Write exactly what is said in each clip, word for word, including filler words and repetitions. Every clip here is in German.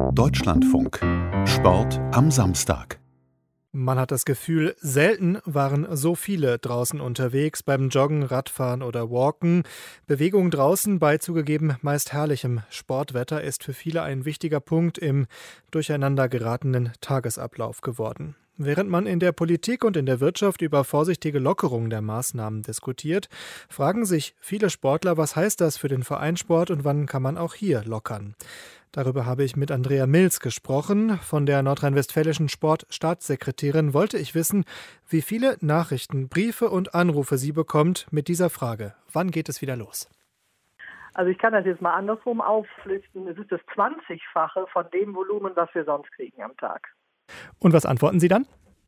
Deutschlandfunk. Sport am Samstag. Man hat das Gefühl, selten waren so viele draußen unterwegs beim Joggen, Radfahren oder Walken. Bewegung draußen bei zugegeben meist herrlichem Sportwetter ist für viele ein wichtiger Punkt im durcheinander geratenen Tagesablauf geworden. Während man in der Politik und in der Wirtschaft über vorsichtige Lockerungen der Maßnahmen diskutiert, fragen sich viele Sportler, was heißt das für den Vereinssport und wann kann man auch hier lockern? Darüber habe ich mit Andrea Milz gesprochen. Von der nordrhein-westfälischen Sportstaatssekretärin wollte ich wissen, wie viele Nachrichten, Briefe und Anrufe sie bekommt mit dieser Frage. Wann geht es wieder los? Also ich kann das jetzt mal andersrum auflisten. Es ist das zwanzigfache von dem Volumen, was wir sonst kriegen am Tag. Und was antworten Sie dann?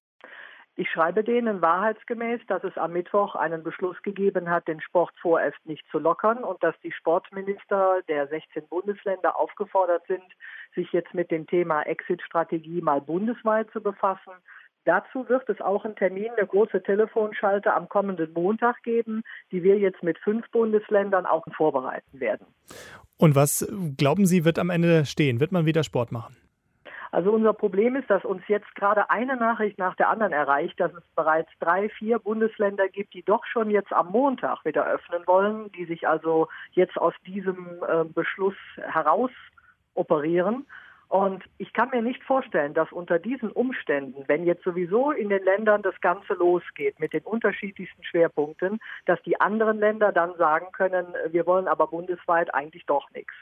Ich schreibe denen wahrheitsgemäß, dass es am Mittwoch einen Beschluss gegeben hat, den Sport vorerst nicht zu lockern und dass die Sportminister der sechzehn Bundesländer aufgefordert sind, sich jetzt mit dem Thema Exit-Strategie mal bundesweit zu befassen. Dazu wird es auch einen Termin, eine große Telefonschalte am kommenden Montag geben, die wir jetzt mit fünf Bundesländern auch vorbereiten werden. Und was glauben Sie, wird am Ende stehen? Wird man wieder Sport machen? Also unser Problem ist, dass uns jetzt gerade eine Nachricht nach der anderen erreicht, dass es bereits drei, vier Bundesländer gibt, die doch schon jetzt am Montag wieder öffnen wollen, die sich also jetzt aus diesem äh, Beschluss heraus operieren. Und ich kann mir nicht vorstellen, dass unter diesen Umständen, wenn jetzt sowieso in den Ländern das Ganze losgeht mit den unterschiedlichsten Schwerpunkten, dass die anderen Länder dann sagen können, wir wollen aber bundesweit eigentlich doch nichts.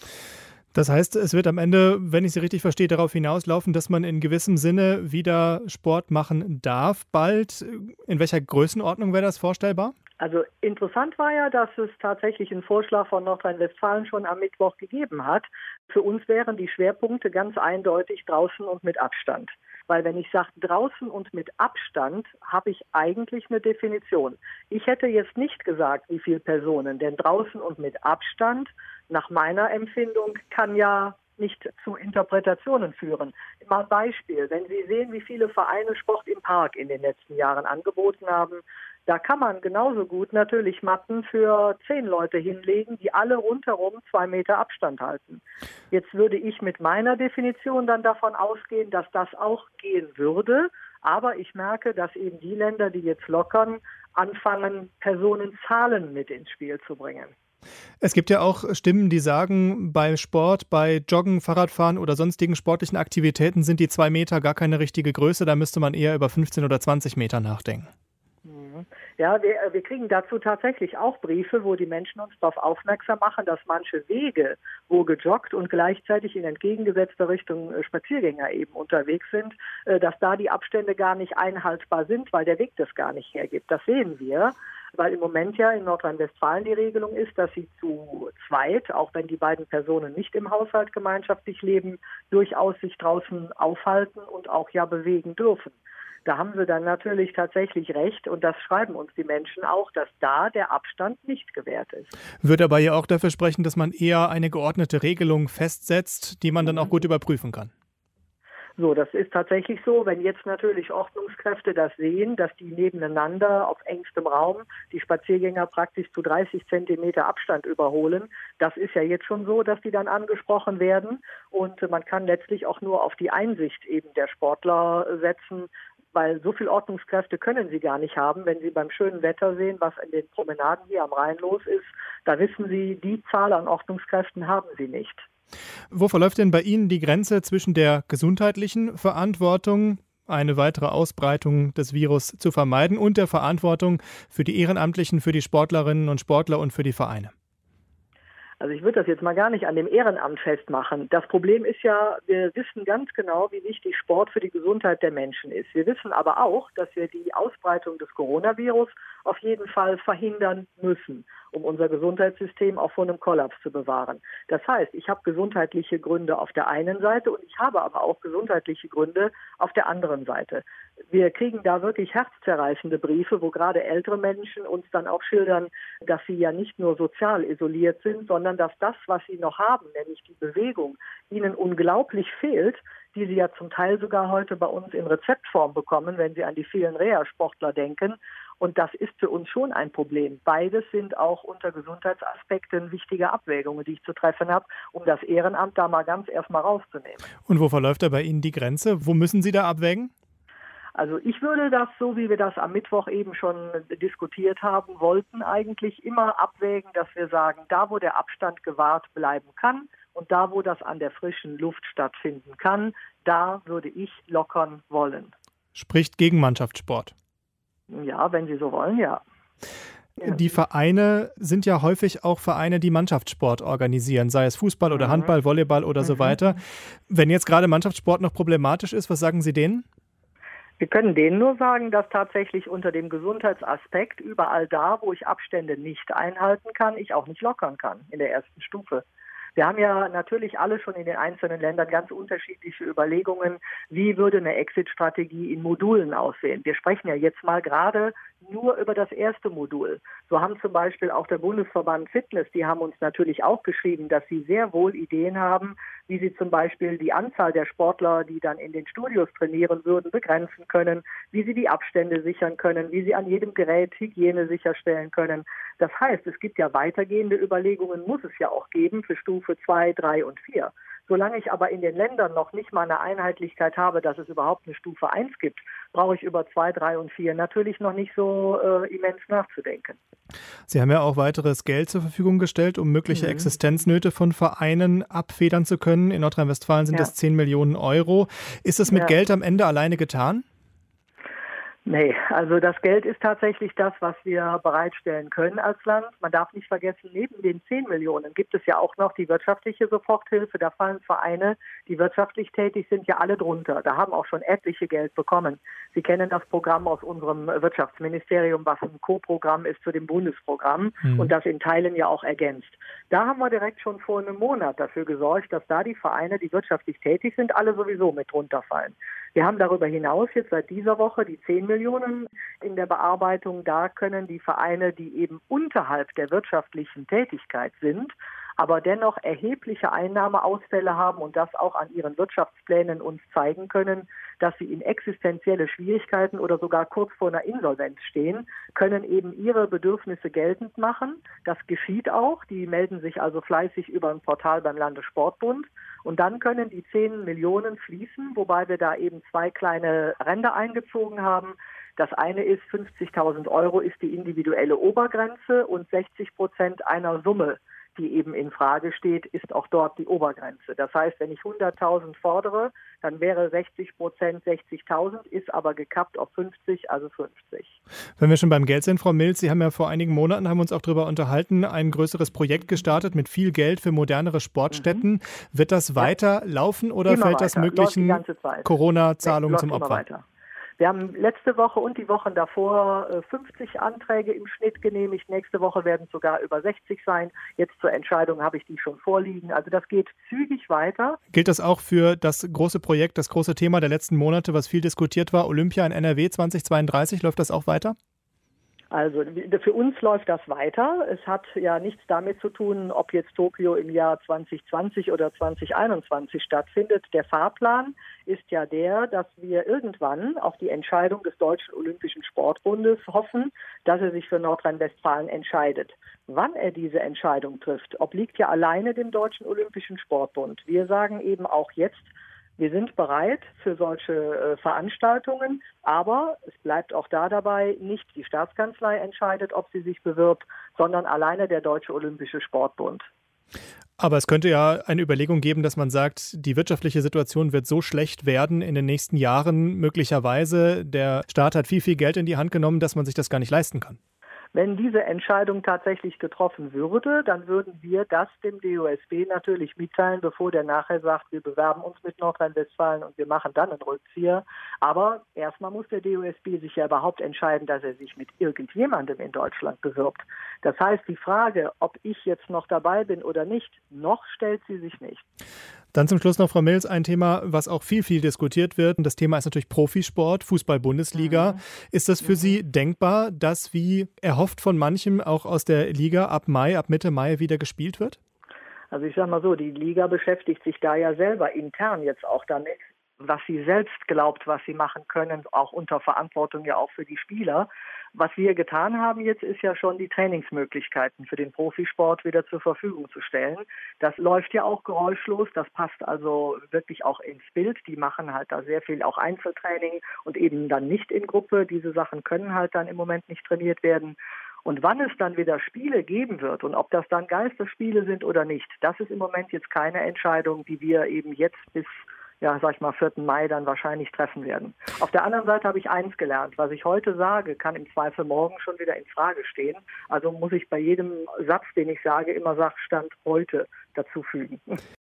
Das heißt, es wird am Ende, wenn ich Sie richtig verstehe, darauf hinauslaufen, dass man in gewissem Sinne wieder Sport machen darf bald. In welcher Größenordnung wäre das vorstellbar? Also interessant war ja, dass es tatsächlich einen Vorschlag von Nordrhein-Westfalen schon am Mittwoch gegeben hat. Für uns wären die Schwerpunkte ganz eindeutig draußen und mit Abstand. Weil wenn ich sage draußen und mit Abstand, habe ich eigentlich eine Definition. Ich hätte jetzt nicht gesagt, wie viele Personen, denn draußen und mit Abstand, nach meiner Empfindung, kann ja nicht zu Interpretationen führen. Mal ein Beispiel, wenn Sie sehen, wie viele Vereine Sport im Park in den letzten Jahren angeboten haben, da kann man genauso gut natürlich Matten für zehn Leute hinlegen, die alle rundherum zwei Meter Abstand halten. Jetzt würde ich mit meiner Definition dann davon ausgehen, dass das auch gehen würde. Aber ich merke, dass eben die Länder, die jetzt lockern, anfangen, Personenzahlen mit ins Spiel zu bringen. Es gibt ja auch Stimmen, die sagen, bei Sport, bei Joggen, Fahrradfahren oder sonstigen sportlichen Aktivitäten sind die zwei Meter gar keine richtige Größe. Da müsste man eher über fünfzehn oder zwanzig Meter nachdenken. Ja, wir, wir kriegen dazu tatsächlich auch Briefe, wo die Menschen uns darauf aufmerksam machen, dass manche Wege, wo gejoggt und gleichzeitig in entgegengesetzter Richtung Spaziergänger eben unterwegs sind, dass da die Abstände gar nicht einhaltbar sind, weil der Weg das gar nicht hergibt. Das sehen wir, weil im Moment ja in Nordrhein-Westfalen die Regelung ist, dass sie zu zweit, auch wenn die beiden Personen nicht im Haushalt gemeinschaftlich leben, durchaus sich draußen aufhalten und auch ja bewegen dürfen. Da haben sie dann natürlich tatsächlich recht und das schreiben uns die Menschen auch, dass da der Abstand nicht gewährt ist. Würde aber ja auch dafür sprechen, dass man eher eine geordnete Regelung festsetzt, die man dann auch gut überprüfen kann. So, das ist tatsächlich so. Wenn jetzt natürlich Ordnungskräfte das sehen, dass die nebeneinander auf engstem Raum die Spaziergänger praktisch zu dreißig Zentimeter Abstand überholen, das ist ja jetzt schon so, dass die dann angesprochen werden und man kann letztlich auch nur auf die Einsicht eben der Sportler setzen, weil so viel Ordnungskräfte können sie gar nicht haben. Wenn sie beim schönen Wetter sehen, was in den Promenaden hier am Rhein los ist, da wissen sie, die Zahl an Ordnungskräften haben sie nicht. Wo verläuft denn bei Ihnen die Grenze zwischen der gesundheitlichen Verantwortung, eine weitere Ausbreitung des Virus zu vermeiden, und der Verantwortung für die Ehrenamtlichen, für die Sportlerinnen und Sportler und für die Vereine? Also ich würde das jetzt mal gar nicht an dem Ehrenamt festmachen. Das Problem ist ja, wir wissen ganz genau, wie wichtig Sport für die Gesundheit der Menschen ist. Wir wissen aber auch, dass wir die Ausbreitung des Coronavirus auf jeden Fall verhindern müssen, um unser Gesundheitssystem auch vor einem Kollaps zu bewahren. Das heißt, ich habe gesundheitliche Gründe auf der einen Seite und ich habe aber auch gesundheitliche Gründe auf der anderen Seite. Wir kriegen da wirklich herzzerreißende Briefe, wo gerade ältere Menschen uns dann auch schildern, dass sie ja nicht nur sozial isoliert sind, sondern dass das, was sie noch haben, nämlich die Bewegung, ihnen unglaublich fehlt, die sie ja zum Teil sogar heute bei uns in Rezeptform bekommen, wenn sie an die vielen Reha-Sportler denken. Und das ist für uns schon ein Problem. Beides sind auch unter Gesundheitsaspekten wichtige Abwägungen, die ich zu treffen habe, um das Ehrenamt da mal ganz erstmal rauszunehmen. Und wo verläuft da bei Ihnen die Grenze? Wo müssen Sie da abwägen? Also ich würde das, so wie wir das am Mittwoch eben schon diskutiert haben, wollten eigentlich immer abwägen, dass wir sagen, da wo der Abstand gewahrt bleiben kann und da wo das an der frischen Luft stattfinden kann, da würde ich lockern wollen. Spricht gegen Mannschaftssport? Ja, wenn Sie so wollen, ja. Die Vereine sind ja häufig auch Vereine, die Mannschaftssport organisieren, sei es Fußball oder Handball, Volleyball oder mhm. so weiter. Wenn jetzt gerade Mannschaftssport noch problematisch ist, was sagen Sie denen? Wir können denen nur sagen, dass tatsächlich unter dem Gesundheitsaspekt überall da, wo ich Abstände nicht einhalten kann, ich auch nicht lockern kann in der ersten Stufe. Wir haben ja natürlich alle schon in den einzelnen Ländern ganz unterschiedliche Überlegungen, wie würde eine Exit-Strategie in Modulen aussehen. Wir sprechen ja jetzt mal gerade nur über das erste Modul. So haben zum Beispiel auch der Bundesverband Fitness, die haben uns natürlich auch geschrieben, dass sie sehr wohl Ideen haben, wie sie zum Beispiel die Anzahl der Sportler, die dann in den Studios trainieren würden, begrenzen können, wie sie die Abstände sichern können, wie sie an jedem Gerät Hygiene sicherstellen können. Das heißt, es gibt ja weitergehende Überlegungen, muss es ja auch geben für Stufe zwei, drei und vier. Solange ich aber in den Ländern noch nicht mal eine Einheitlichkeit habe, dass es überhaupt eine Stufe eins gibt, brauche ich über zwei, drei und vier natürlich noch nicht so äh, immens nachzudenken. Sie haben ja auch weiteres Geld zur Verfügung gestellt, um mögliche mhm. Existenznöte von Vereinen abfedern zu können. In Nordrhein-Westfalen sind ja. das zehn Millionen Euro. Ist es mit ja. Geld am Ende alleine getan? Nee, also das Geld ist tatsächlich das, was wir bereitstellen können als Land. Man darf nicht vergessen, neben den zehn Millionen gibt es ja auch noch die wirtschaftliche Soforthilfe. Da fallen Vereine, die wirtschaftlich tätig sind, ja alle drunter. Da haben auch schon etliche Geld bekommen. Sie kennen das Programm aus unserem Wirtschaftsministerium, was ein Co-Programm ist zu dem Bundesprogramm mhm. und das in Teilen ja auch ergänzt. Da haben wir direkt schon vor einem Monat dafür gesorgt, dass da die Vereine, die wirtschaftlich tätig sind, alle sowieso mit drunter fallen. Wir haben darüber hinaus jetzt seit dieser Woche die zehn Millionen in der Bearbeitung. Da können die Vereine, die eben unterhalb der wirtschaftlichen Tätigkeit sind, aber dennoch erhebliche Einnahmeausfälle haben und das auch an ihren Wirtschaftsplänen uns zeigen können, dass sie in existenzielle Schwierigkeiten oder sogar kurz vor einer Insolvenz stehen, können eben ihre Bedürfnisse geltend machen. Das geschieht auch. Die melden sich also fleißig über ein Portal beim Landessportbund. Und dann können die zehn Millionen fließen, wobei wir da eben zwei kleine Ränder eingezogen haben. Das eine ist, fünfzigtausend Euro ist die individuelle Obergrenze und sechzig Prozent einer Summe, die eben in Frage steht, ist auch dort die Obergrenze. Das heißt, wenn ich hunderttausend fordere, dann wäre sechzig Prozent sechzigtausend, ist aber gekappt auf fünfzig, also fünfzig. Wenn wir schon beim Geld sind, Frau Milz, Sie haben ja vor einigen Monaten, haben uns auch darüber unterhalten, ein größeres Projekt gestartet mit viel Geld für modernere Sportstätten. Mhm. Wird das weiter ja. laufen oder immer fällt weiter. das möglichen Corona-Zahlungen nee, zum Opfer? Weiter. Wir haben letzte Woche und die Wochen davor fünfzig Anträge im Schnitt genehmigt. Nächste Woche werden es sogar über sechzig sein. Jetzt zur Entscheidung habe ich die schon vorliegen. Also das geht zügig weiter. Gilt das auch für das große Projekt, das große Thema der letzten Monate, was viel diskutiert war, Olympia in N R W zweitausendzweiunddreißig? Läuft das auch weiter? Also für uns läuft das weiter. Es hat ja nichts damit zu tun, ob jetzt Tokio im Jahr zwanzig zwanzig oder zwanzig einundzwanzig stattfindet. Der Fahrplan ist ja der, dass wir irgendwann auf die Entscheidung des Deutschen Olympischen Sportbundes hoffen, dass er sich für Nordrhein-Westfalen entscheidet. Wann er diese Entscheidung trifft, obliegt ja alleine dem Deutschen Olympischen Sportbund. Wir sagen eben auch jetzt, wir sind bereit für solche äh, Veranstaltungen, aber es bleibt auch da dabei, nicht die Staatskanzlei entscheidet, ob sie sich bewirbt, sondern alleine der Deutsche Olympische Sportbund. Aber es könnte ja eine Überlegung geben, dass man sagt, die wirtschaftliche Situation wird so schlecht werden in den nächsten Jahren möglicherweise. Der Staat hat viel, viel Geld in die Hand genommen, dass man sich das gar nicht leisten kann. Wenn diese Entscheidung tatsächlich getroffen würde, dann würden wir das dem D O S B natürlich mitteilen, bevor der nachher sagt, wir bewerben uns mit Nordrhein-Westfalen und wir machen dann einen Rückzieher. Aber erstmal muss der D O S B sich ja überhaupt entscheiden, dass er sich mit irgendjemandem in Deutschland bewirbt. Das heißt, die Frage, ob ich jetzt noch dabei bin oder nicht, noch stellt sie sich nicht. Dann zum Schluss noch, Frau Milz, ein Thema, was auch viel, viel diskutiert wird. Und das Thema ist natürlich Profisport, Fußball-Bundesliga. Mhm. Ist das für mhm. Sie denkbar, dass, wie erhofft von manchem, auch aus der Liga ab Mai, ab Mitte Mai wieder gespielt wird? Also ich sage mal so, die Liga beschäftigt sich da ja selber intern jetzt auch damit, was sie selbst glaubt, was sie machen können, auch unter Verantwortung ja auch für die Spieler. Was wir getan haben jetzt, ist ja schon die Trainingsmöglichkeiten für den Profisport wieder zur Verfügung zu stellen. Das läuft ja auch geräuschlos, das passt also wirklich auch ins Bild. Die machen halt da sehr viel auch Einzeltraining und eben dann nicht in Gruppe. Diese Sachen können halt dann im Moment nicht trainiert werden. Und wann es dann wieder Spiele geben wird und ob das dann Geisterspiele sind oder nicht, das ist im Moment jetzt keine Entscheidung, die wir eben jetzt bis ja, sag ich mal, vierten Mai dann wahrscheinlich treffen werden. Auf der anderen Seite habe ich eins gelernt. Was ich heute sage, kann im Zweifel morgen schon wieder in Frage stehen. Also muss ich bei jedem Satz, den ich sage, immer Sachstand heute dazufügen.